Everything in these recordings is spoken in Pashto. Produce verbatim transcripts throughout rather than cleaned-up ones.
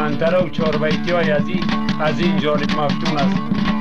منطقه و چهاربیتی های از این از این جانب مفتون است.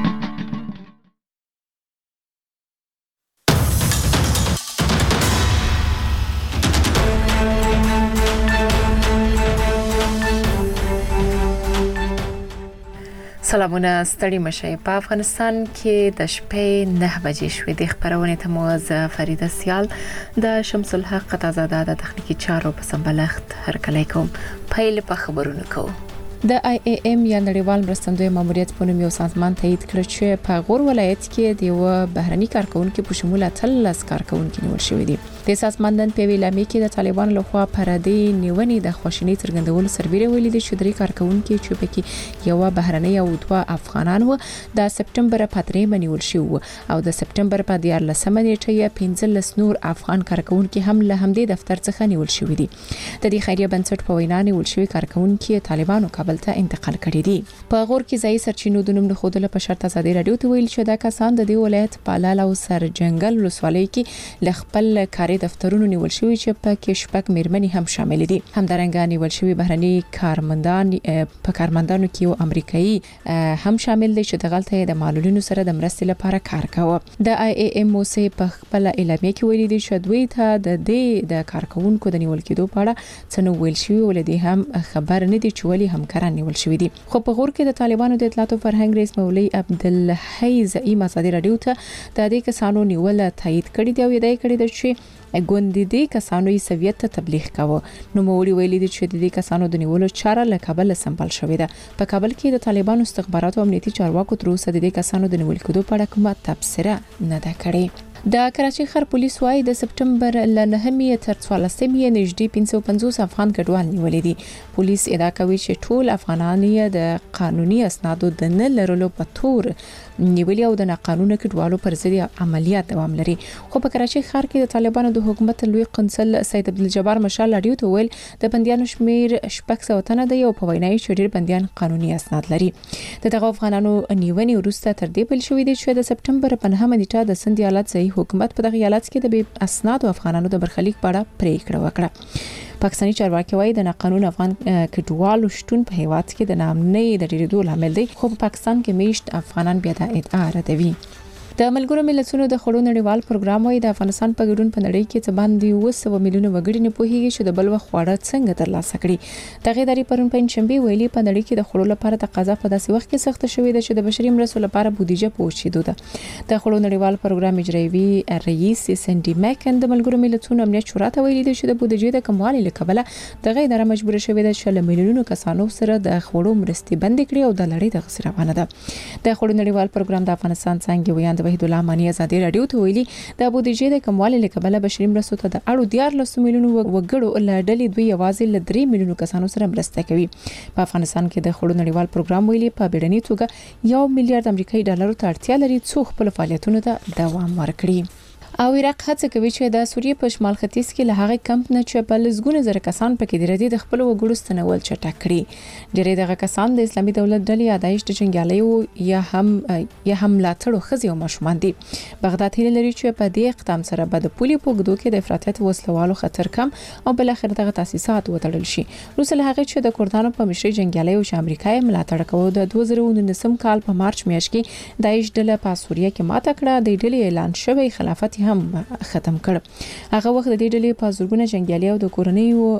سلامونه ستړي مشئ. په افغانستان کې د شپې نه بجې شوې د خبرونه ته موزه فریده سیال د شمس الحق قطازاده د تخنیکی چارو په سمبلخت هرکلی کوم. پیل په خبرونه کوم. د آی ای ام یا نړیوال مرستندوی ماموریت په نوم یو سازمان تایید کړ چې په غور ولایت کې د یو بهرني کارکونکو په شمول اتلس کارکونکو نیول شوی دي. د سازمان نن په ویلامي کې د طالبان لخوا پردي نیونې د خوشنۍ څرګندولو سربېره ویلي دي چې درې کارکونکو چې پکې یو بهرني او دوه افغانان وو د سپټمبر په درېمه نیول شوی او د سپټمبر په دیارلسمه نیټه یې پنځلس نور افغان کارکونکو هم له همدې دفتر څخه نیول شوی دي. د دې خیریه بنسټ په وینا نیول شوی کارکونکو طالبانو کابل ته انتقال کړی دي. په غور کې ځای سرچینو د نوم له خوده په شرط ازادي رادیو ته ویل شو دا کسان د دې ولایت په لاله او سر جنگل ولسوالۍ کې ل خپل کاري دفترونو نیول شوی چې په کې شپږ میرمنې هم شامل دي. همدارنګه نیول شوی بهرني کارمندان په کارمندانو کې یو امریکایي هم شامل دي چې د غلطه د معلولینو سره د مرستې لپاره کار کاوه. د آی ای ام او سی په خپل اعلامیه کې ویلي دي چې دوی ته د دې د کارکونکو د نیول کېدو په اړه څه نو ویل شوی ولدي هم خبر نه دي چې ولی همکاران نیول شوی دي. خو په غور کې د طالبانو د اطلاعات او فرهنګ رئیس مولوی عبدالحی زعیم ازادي رادیو ته د دې کسانو نیول تایید کړی دی او یې دای کړی دی چې ګوندې دې کسانو یې سویت ته تبلیغ کاوه. نو مولوی ویلي دي چې د دې کسانو د نیولو چاره له کابل سمبال شوې ده. په کابل کې د طالبانو استخباراتو او امنیتي چارواکو تر اوسه د دې کسانو د نیول کېدو په اړه کومه تبصره نه ده کړې. د کراچۍ ښار پولیس وايي د سپټمبر ل نهمې تر څوارلسمې نږدې پنځه سوه پنځوس افغان کډوال نیولې دي. پولیس ادعا کوي چې ټول افغانان د قانوني اسنادو د نه لرلو په تور نیولې او د ناقانونه کډوالو پر ضد عملیات دوام لري. خو په کراچۍ ښار کې د طالبانو د حکومت لوی قنصل سید عبدالجبار مشال رادیو ته ویل د بنديانو شمیر شپږ سوه تنه دی او په وینای چې ډېر بنديان قانوني اسناد لري. د دغه افغانانو نیونې وروسته تر دې بل شوې دي چې د سپټمبر په نهمه نیټه د سند ایالت ځای حکومت په دغه ایالت کې د بې اسناد افغانانو د برخلیک په اړه پریکړه وکړه. پاکستاني چارواکي وايي د ناقانونه افغان کډوالو شتون په هیواد کې د ناامنۍ د ډېرېدو لامل دی. خو په پاکستان کې میشت افغانان بیا د ادعا ردوي. د ملګرو ملتونو د خړو نړیوال پروګرام وايي د افغانستان په ګډون په نړۍ کې څه باندې اوه سوه میلیونه وګړي نه پوهیږي چې د بل وخت خواړه څنګه ترلاسه کړي. دغه ادارې پرون پنځشنبه ویلي په نړۍ کې د خړو لپاره تقاضا په داسې وخت کې سخت شوې ده چې د بشري مرستو لپاره بودیجه پوښیدو ده. د خړو نړیوال پروګرام اجرایوي رئیس سندي میکن د ملګرو ملتونو امنیت شورا ته ویلي چې د بودیجې د کموالي لکبله دغه اداره مجبور شوې ده چې له میلیونونو کسانو سره د خړو مرستې بند کړي او د لړۍ د غسر روانه ده. د خړو نړیوال پروګرام د افغانستان څنګه ویاند وحید الله مانی د رادیو ته ویلي د بودیجې د کموالي لکبله بشري مرستو ته د اړو دیارلس میلیونو وګړو له ډلې دوی یوازې له درې میلیونو کسانو سره مرسته کوي. په افغانستان کې د خړو نړیوال پروګرام ویلي په بیړني توګه یو میلیارډ امریکایي ډالرو ته اړتیا لري څو خپل فعالیتونو ته دوام ورکړي. او عراق هڅه کوي چې د سوریې په شمال ختیځ کې له هغه کمپ نه چې په لزګونه زره کسان پکې د ردی د خپل وګړو ستنول چټک کړي. ډېری دغه کسان د اسلامي دولت ډلې یادایش د جنګیالیو یا هم یا هم لاتړو خزي او مشمان دي. بغداد هیله لري چې په دې اقدام سره به د پولي پوګدو کې د افراطیت وسلوالو خطر کم او بل اخر دغه تاسیسات وتړل شي. روس له هغه چې د کردانو په مشرۍ جنګیالیو چې امریکای ملاتړ کوي د دوه زره نولسم کال په مارچ میاشت کې داعش ډله په سوریه کې ماته کړه. د ډلې اعلان شوی خلافت هم ختم کړ. هغه وخت د دې ډلې په زورګونه جنگیالي او د کورنیو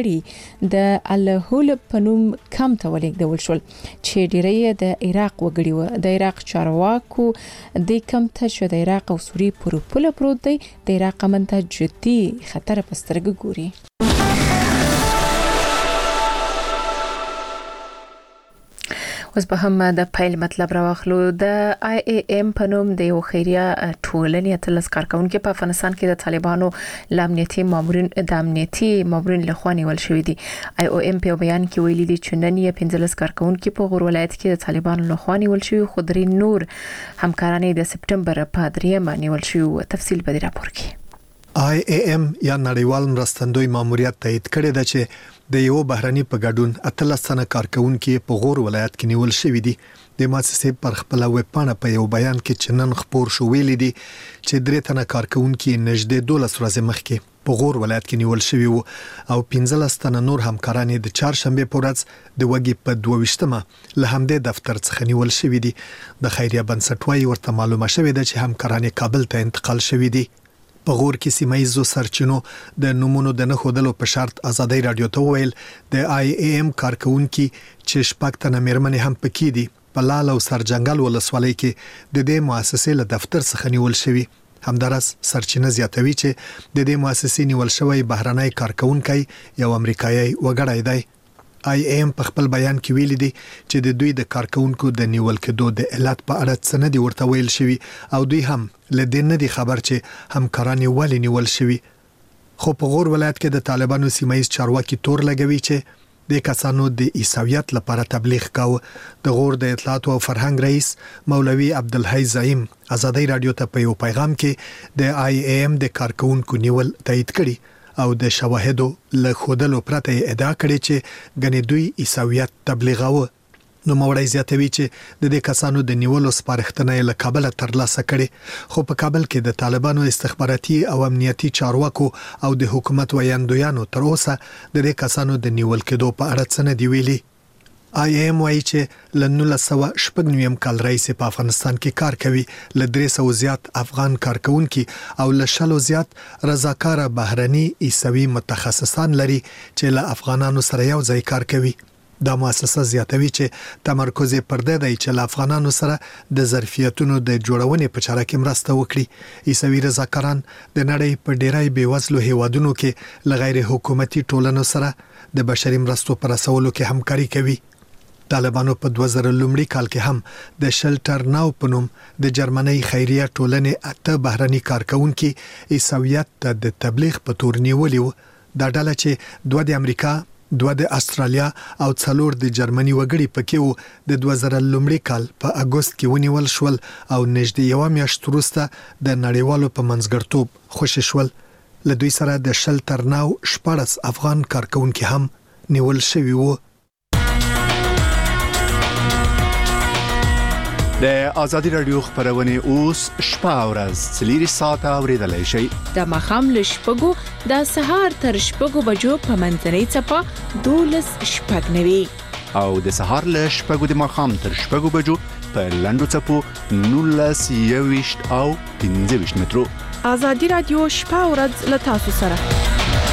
غړي د الهول په نوم کم ته ولېږدول شول چې ډېری د عراق وګړي و. د عراق چارواکو د کم ته چې د عراق او سوریې پر پوله پروت دی د عراق منته جدي خطر په سترګه ګوري. اوس به هم د پایل مطلب راوخلو. د آی ای ام په نوم د یو خیریه ټولنې اتلس کارکونکو په افغانستان کې د طالبانو لامنیتي مامورین د امنیتي مامورین لخوا نیول شوی دي. آی او ام په بیان کې ویلي دي چې نن یې پنځلس کارکونکو په غور ولایت کې د طالبانو لخوا نیول شوی خو درې نور همکاران د سپټمبر په دریمه نیول شوی. تفصیل به راپور کې. آی ای ام یا نړیوال مرستندوی ماموریت تایید کړی دی چې د یو بهرني په ګډون اتلس تنه کارکونکو په غور ولایت کې نیول شوی دي. د مؤسسې پر خپل ویب پاڼه په یو بیان کې چې نن خبر شو ویلي دي چې درې تنه کارکونکو نږدې دولس ورځې مخکې په غور ولایت کې نیول شوی وو او پنځلس تنه نور همکاران د چهارشنبه په ورځ د وګي په دوه ویشتمه له همدې دفتر څخه نیول شوی دي. د خیریه بنسټ وايي ورته معلومه شوې ده چې همکاران کابل ته انتقال شوی دي. په غور کې سیمایزو سرچینو د نمونو د نه خودلو په شرط ازادي رادیو ته ویل د آی ای ام کارکونکو چې شپږ تنه مېرمنې هم پکې دي په لال او سرجنګل ولسوالۍ کې د دې مؤسسې له دفتر څخه نیول شوی. همدارس سرچینه زیاتوي چې د دې مؤسسې نیول شوی بهرنی کارکونکو یو امریکایي وګړی دی. آی ایم په خپل بیان کې ویلي دي چې د دوی د کارکونکو د نیول کېدو د علت په اړه څه نه دي ورته ویل شوی او دوی هم له دې نه دي خبر چې همکاران ولې نیول شوی. خو په غور ولایت کې د طالبانو سیمایي چارواکي تور لګوي چې د کسانو د عیسویت لپاره تبلیغ کاوه. د غور د اطلاعات او فرهنګ رئیس مولوي عبدالحی زعیم ازادي رادیو ته په یو پیغام کې د آی ای ام د کارکونکو نیول تایید کړي او د شواهدو له خودلو پرته ادعا کړې چې غني دوی عیسویت تبلیغاوه. نو مورای زیاتوي چې د دې کسانو د نیولو سپارښتنه له کابل ترلاسه کړي خو په کابل کې د طالبانو استخباراتي او امنیتي چارواکو او د حکومت ویاندویانو تر اوسه د دې کسانو د نیول کېدو په اړه څه نه دی ویلي. آی ایم وايي چې ل نولس سوه شپږ نویم کال راهیسې په افغانستان کې کار کوي. ل درې سوه زیات افغان کارکونکو او ل شلو زیات رضاکار بهرني عیسوي متخصصان لري چې له افغانانو سره یو ځای کار کوي. دا مؤسسه زیاتوي چې تمرکز پر دې دی چې له افغانانو سره د ظرفیتونو د جوړونې په چاره کې مرسته وکړي. عیسوي رضاکاران د نړۍ په ډیری بیوزلو هیوادونو کې له غیر حکومتي ټولنو سره د بشري مرستو پر رسولو کې همکاري کوي. طالبانو په دوه زره لومړي کال کې هم د شلټر ناو په نوم د جرمني خیریه ټولنې اته بهرني کارکونکو عیسویت ته د تبلیغ په تور نیولي وو. دا ډله چې دوه د امریکا دوه د استرالیا او څلور د جرمني وګړي پکې وو د دوه زره لومړي کال په اگست کې ونیول شول او نږدې یو میاشت وروسته د نړیوالو په منځګړتوب خوشی شول. له دوی سره د شلټر ناو شپږ افغان کارکونکو هم نیول شوی وو. د ازادي رادیو خبرونه اوس شپه ورځ څلور ساعته اوریدلای شي. د مخام له شپږو د سهار تر شپږو بجو په منځنۍ چپه دولس شپږ نوي او د سهار له شپږو د مخام تر شپږو بجو په لندو چپو نولس یويشت او پنځه ویشت مترو. ازادي رادیو شپه ورځ له تاسو سره.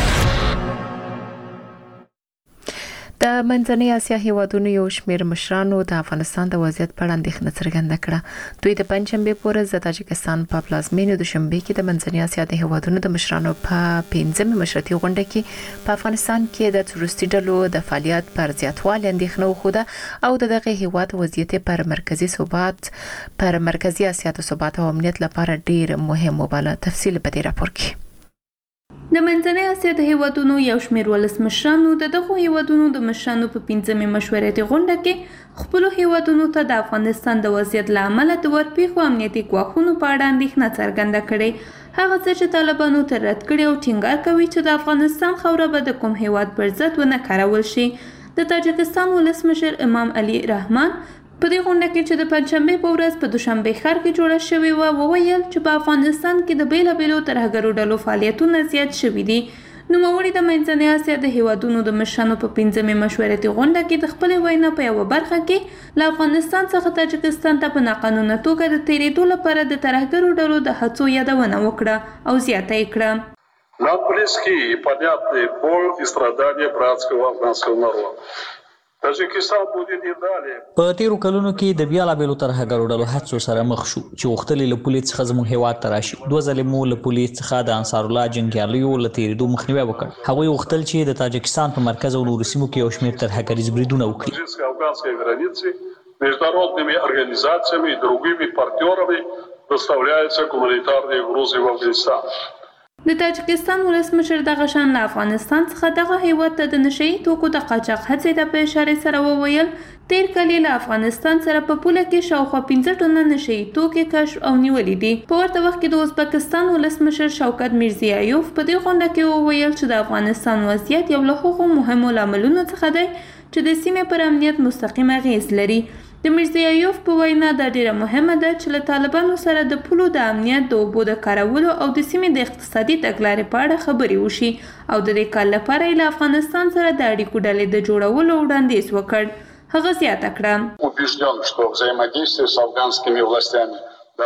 د منځنۍ اسیا هیوادونو یو شمېر مشرانو د افغانستان د وضعیت په اړه اندېښنه څرګنده کړه. دوی د پنځشنبه په ورځ د تاجکستان په پلازمینه د شنبه کې د منځنۍ اسیا د هیوادونو د مشرانو په پنځمه مشرتي غونډه کې په افغانستان کې د تروریستي ډلو د فعالیت پر زیاتوالي اندېښنه وښوده او دغه هیواد وضعیت پر مرکزی ثبات پر مرکزی اسیا د ثبات او امنیت لپاره ډیر مهم وباله. تفصیل په دې راپور کې. د منځنۍ اسیا د هیوادونو یو شمېر ولسمشرانو د دغو هیوادونو د مشرانو په پنځمې مشورتي غونډه کې خپل هیوادونو ته د افغانستان د وضعیت له امله د ورپېښو امنیتي ګواښونو په اړه اندېښنه څرګنده کړې. هغه څه چې طالبانو تر رد کړي او ټینګار کوي چې د افغانستان خاوره به د کوم هیواد پر ضد ونه کارول شي. د تاجکستان ولسمشر امام علي رحمان په دې غونډه کې چې د پنځشنبه په ورځ په دوشنبه ښار کې جوړه شوې و وویل چې په افغانستان کې د بیلابېلو ترهګرو ډلو فعالیتونه زیات شوي دي. نوموړي د منځنۍ اسیا د هیوادونو د مشرانو په پنځمې مشورتي غونډه کې د خپلې وینا په یوه برخه کې له افغانستان څخه تاجکستان ته په ناقانونه توګه د تېرېدو لپاره د ترهګرو ډلو د هڅو یادونه وکړه او زیاته یې کړه. Нам близки и понятны боль и страдания братского афганского народа. په تیرو کلونو کې د بیا لا بیلو ترهګرو ډلو هڅو سره مخ شو چې غوښتل له پولیس څخه زموږ هیواد ته راشي. دوه ځلې مو له پولیس څخه د انصار الله جنګیالیو له تېرېدو مخنیوی وکړ. هغوی غوښتل چې د تاجکستان په مرکز او نورو سیمو کې یو شمېر ترهګریز بریدونه وکړي. международными организациями и другими партнерами доставляются гуманитарные грузы в Афганистан. د تاجکستان ولسمشر دغه شان له افغانستان څخه دغه هیواد ته د نشئی توکو د قاچاق هڅې ته په اشاره سره وویل تیر کال له افغانستان سره په پوله کې شاوخوا پنځه ټنه نشئی توکي کشف او نیولې دي. په ورته وخت کې د ازبکستان ولسمشر شوکت میرزیایوف په دې غونډه کې وویل چې د افغانستان وضعیت یو له هغو مهمو لاملونو څخه دی چې د سیمې پر امنیت مستقیم اغیز لري. د میرزیایوف په وینا دا ډیره مهمه ده چې له طالبانو سره د پولو د امنیت د اوبو د کارولو او د سیمې د اقتصادي تګلارې په اړه خبرې وشي او د دې کال لپاره یې له افغانستان سره د اړیکو ډلې د جوړولو وړاندیز وکړ. هغه زیاته کړه убежден, что взаимодействие с афганскими властями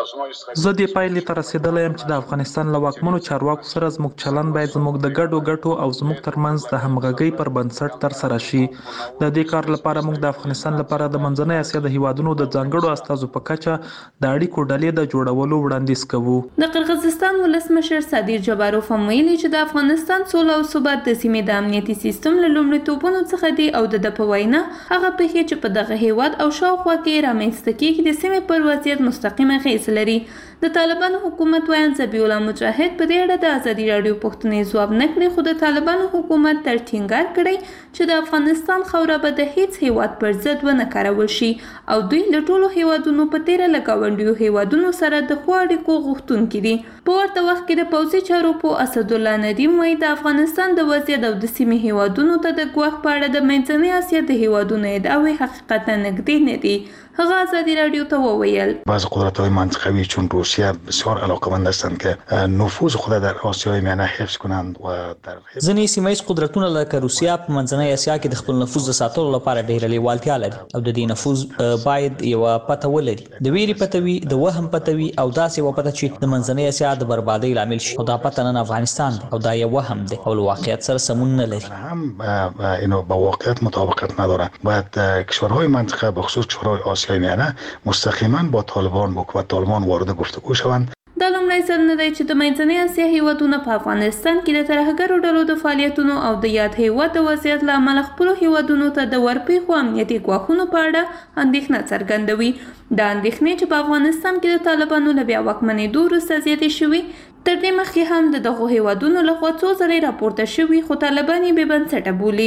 زه دې پایلې ته رسېدلی یم چې د افغانستان له واکمنو چارواکو سره زموږ چلند باید زموږ د ګډو ګټو او زموږ ترمنځ د همغږۍ پر بنسټ ترسره شي. د دې کار لپاره موږ د افغانستان لپاره د منځنۍ اسیا د هیوادونو د ځانګړو استازو په کچه د اړیکو ډلې د جوړولو وړاندیز کوو. د قرغیزستان ولسمشر صادر جباروف هم ویلي چې د افغانستان سوله او ثبات د سیمې د امنیتي سیستم له لومړیتوبونو څخه دی او د ده په وینا هغه پېښې چې په دغه هیواد او شاوخوا کې رامنځته کېږي د سیمې پر وضعیت مستقیم اغېز لري. د طالبانو حکومت ویاند ذبیح الله مجاهد په دې اړه د ازادي راډیو پوښتنې ځواب نه کړي، خو د طالبانو حکومت تر ټینګار کړی چې د افغانستان خاوره به د هیڅ هیواد پر ضد ونه کارول شي او دوی له ټولو هیوادونو په تیره له ګاونډیو هیوادونو سره د ښو اړیکو غوښتونکي دي. په ورته وخت کې د پوځي چارو په اسدالله ندیم وایي د افغانستان د وضعیت او د سیمې هیوادونو ته د ګواښ په اړه د منځنۍ اسیا د هیوادونو ادعاوې حقیقتا نږدې نه دي. هغه ازادي راډیو ته وویل بعض قدرت‌های منطقوی چون روسیه بسیار علاقه‌مند هستند که نفوذ خود در آسیای میانه حفظ کنند و در ځینې سیمه ییز قدرتونه لکه روسیه په منځنۍ اسیا کې د خپل نفوذ د ساتلو لپاره ډېره لیوالتیا لري او د دې نفوذ باید یوه پته ولري، د ویرې پته وي، د وهم پته وي او داسې یوه پته چې د منځنۍ اسیا د بربادۍ لامل شي. او دا پته نن افغانستان دی او دا یو وهم دی او له واقعیت سره سمون نه لري. هم اینو با واقعیت مطابقت نداره. باید کشورهای منطقه به خصوص کشورهای آسیای میانه مستقیما با طالبان و طالبان وارد گفتگو شوند. دا لومړی ځل نه دی چې د منځنۍ اسیا هیوادونه په افغانستان کې د ترهګرو ډلو د فعالیتونو او د یاد هیواد د وضعیت له امله خپلو هیوادونو ته د ورپېښو امنیتي ګواښونو په اړه اندېښنه څرګندوي. دا اندېښنې چې په افغانستان کې د طالبانو له بیا واکمنېدو وروسته زیاتې شوي، تر دې مخکې هم د دغو هیوادونو لخوا څو ځلې راپورته شوي، خو طالبان یې بې بنسټه بولي.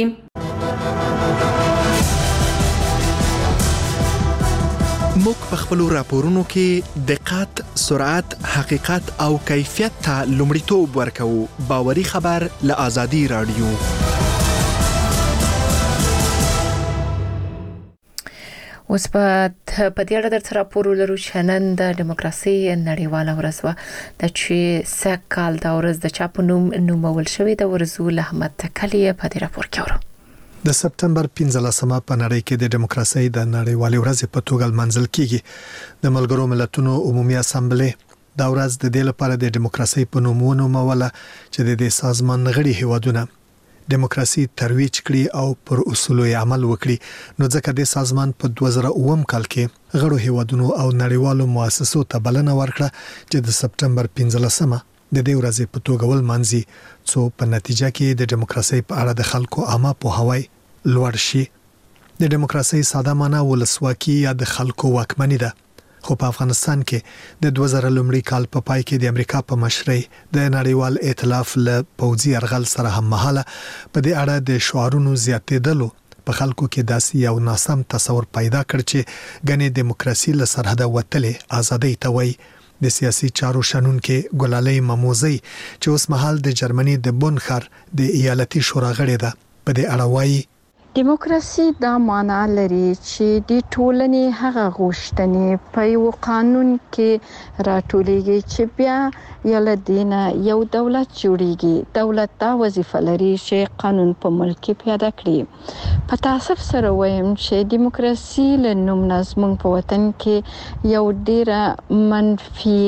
موږ په خپلو راپورونو کې دقت، سرعت، حقیقت او کیفیت ته لومړیتوب ورکوو. باوري خبر له ازادي راډیو. اوس په دې اړه درته راپور ولرو چې نن د دیموکراسي نړیواله ورځ وه، د چې سږ کال دا ورځ د چا په نوم نومول شوې ده. ورزول احمد تکلی په دې راپور کې اورو. د سپتمبر پنځلسمه په نړۍ کې د دیموکراسي د نړیوالې ورځې په توګه لمانځل کیږي. د ملګرو ملتونو عمومي اسامبلې دا ورځ د دې لپاره د دیموکراسي په نوم ونوموله چې د دې سازمان غړي هیوادونه دیموکراسي ترویج کړي او پر اصولو عمل وکړي. نو ځکه د سازمان په دوه زره اووم کال کې غړو هیوادونو او نړیوالو مؤسسو ته بلنه ورکړه چې د سپتمبر پنځلسمه د دې ورځې په توګه ولمانځي، څو په نتیجه کې د دیموکراسي په اړه د خلکو عامه پوهاوی لوړ شي. د دیموکراسي ساده معنا ولسواکي یا د خلکو واکمني ده، خو په افغانستان کې د دوه زره لومړي کال په پای کې د امریکا په مشرۍ د نړیوال ائتلاف له پوځي یرغل سره هم مهاله په دې اړه د شعارونو زیاتېدلو په خلکو کې داسې یو ناسم تصور پیدا کړ چې ګنې دیموکراسي له سرحده وتلې ازادۍ ته وایي. د سیاسي چارو شنونکو ګلالۍ مموزي چې اوس مهال د جرمني د بون ښار د ایالتي شورا غړې ده په دې اړه وایي دیموکراسي دا معنا لري چې د ټولنې هغه غوښتنې په یو قانون کې راټولېږي چې بیا یله دینه یو دولت جوړیږي. دولت دا وظیفه لري چې قانون په ملک کې پیاده کړي. په تاسف سره وایم چې دیموکراسي له نوم نظم په وطن کې یو ډیره منفي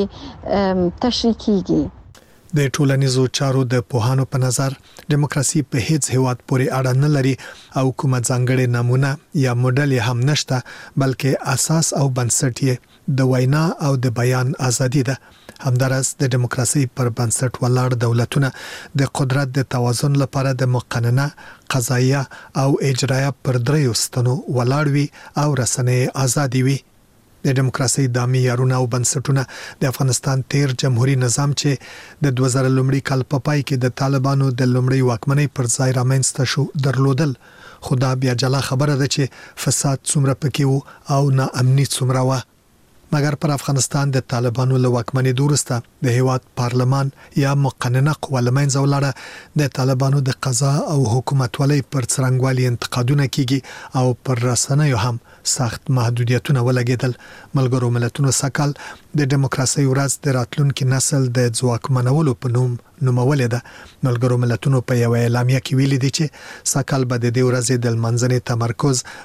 تشریح کیږي. د ټولنیزو چارو د پوهانو په نظر دیموکراسي په هیڅ هیواد پورې اړه نه لري او کومه ځانګړې نمونه یا موډل هم نشته، بلکې اساس او بنسټ یې د وینا او د بیان ازادي ده. همدارس د دیموکراسي پر بنسټ ولاړ دولتونه د قدرت د توازن لپاره د مقننه، قضایه او اجرایه پر دریو ستنو ولاړ وي او رسنۍ ازادي وي. د دیموکراسي د معیارونو او بنسټونو د افغانستان تیر جمهوریت نظام چې د دوه زره لومړي کال په پای کې د طالبانو د لومړي واکمنۍ پر ځای رامنځته شو درلودل. خو دا بیا جلا خبره ده چې فساد څومره پکې وو او ناامني څومره وه. مګر پر افغانستان د طالبانو له واکمنۍ وروسته د هیواد پارلمان یا مقننه قوه لمنځه ولاړه. د طالبانو د قضا او حکومتولۍ پر څرنګوالي انتقادونه کیږي او پر رسنیو هم سخت محدودیتونه ولګیدل. ملګرو ملتونو سکهال د دیموکراسي ورځ د راتلونکي نسل د ځواکمنولو په نوم نومولې ده. ملګرو ملتونو په یو اعلامیه کې ویلي دي چې سکهال به د دې ورځې د لمانځنې تمرکز